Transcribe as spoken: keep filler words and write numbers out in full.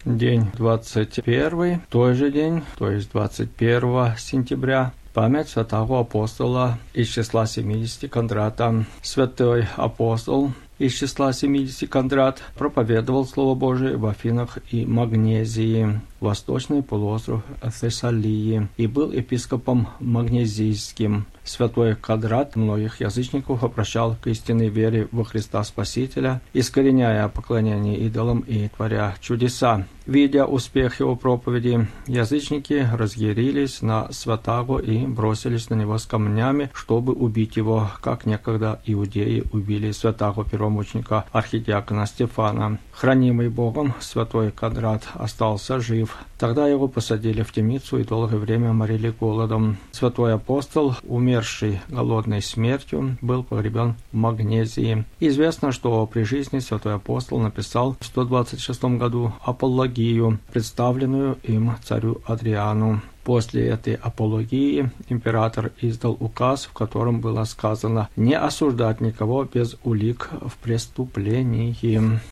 день двадцать первый, той же день, то есть двадцать первого сентября, память святого апостола из числа семидесяти Кондрата. Святой апостол из числа семидесяти Кондрат проповедовал Слово Божие в Афинах и Магнезии, восточный полуостров Фессалии, и был епископом магнезийским. Святой Кондрат многих язычников обращал к истинной вере во Христа Спасителя, искореняя поклонение идолам и творя чудеса. Видя успех его проповеди, язычники разъярились на святаго и бросились на него с камнями, чтобы убить его, как некогда иудеи убили святаго первомученика архидиакона Стефана. Хранимый Богом, святой Кондрат остался жив. Тогда его посадили в темницу и долгое время морили голодом. Святой апостол, умерший голодной смертью, был погребен в Магнезии. Известно, что при жизни святой апостол написал в сто двадцать шестом году апологию, представленную им царю Адриану. После этой апологии император издал указ, в котором было сказано не осуждать никого без улик в преступлении.